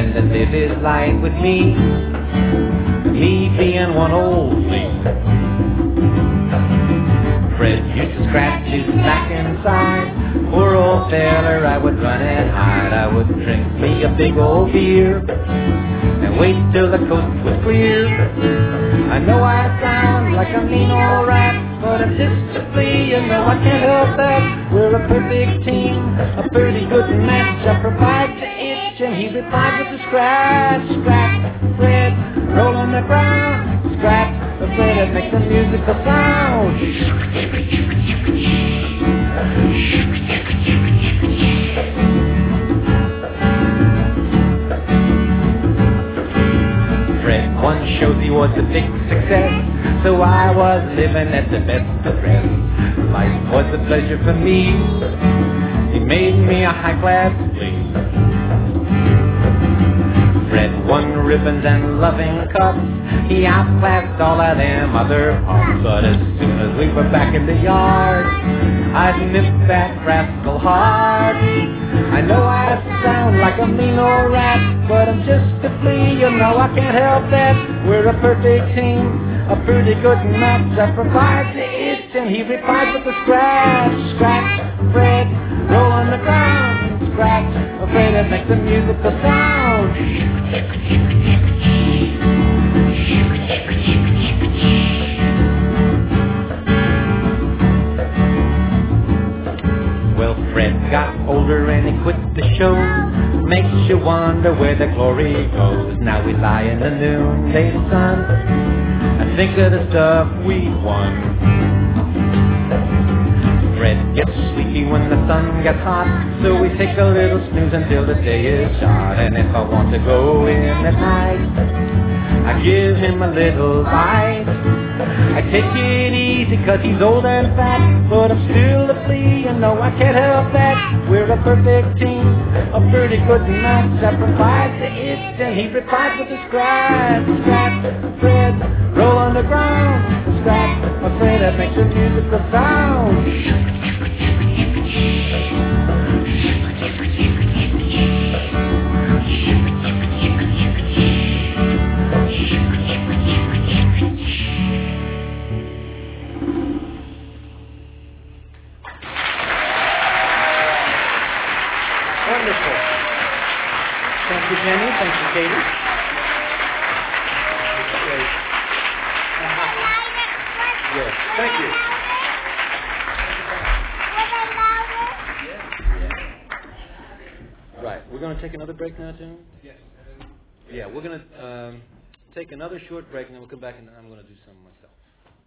willing to live his life with me being one old flea. Fred used to scratch his back inside. Poor old feller, I would run and hide. I would drink me a big old beer and wait till the coast was clear. I know I sound like a mean old rat, but I'm just a flea, you know I can't help that. We're a perfect team, a pretty good match. I provide the itch and he replies with the scratch. Scratch, Fred, roll on the ground. Scratch, the Fred, it makes a musical sound. Fred once showed he was a big success, so I was living at the best address. Life was a pleasure for me. He made me a high-class flea. Fred won ribbons and loving cups. He outclassed all of them other pups. But as soon as we were back in the yard, I nipped that rascal hard. I know I sound like a mean old rat, but I'm just a flea, you know I can't help that. We're a perfect team, a pretty good match. I provide the itch and he replies with a scratch. Scratch, Fred, roll on the ground. Scratch, Fred, it makes a musical sound. Well, Fred got older and he quit the show. Makes you wonder where the glory goes. Now we lie in the noonday sun and think of the stuff we won. Fred gets sleepy when the sun gets hot, so we take a little snooze until the day is shot. And if I want to go in at night, I give him a little bite. I take it easy cause he's old and fat, but I'm still a flea, you know I can't help that. We're a perfect team, a pretty good match. I provide the itch and he replies with a scratch. Scratch, Fred, roll on the ground. Scratch, Fred, that makes a musical sound. Wonderful. Thank you, Jenny. Thank you, Katie. Great. Yes, thank you. Right, we're going to take another break now, Tim? Yes. Yeah, we're going to take another short break, and then we'll come back, and I'm going to do some myself.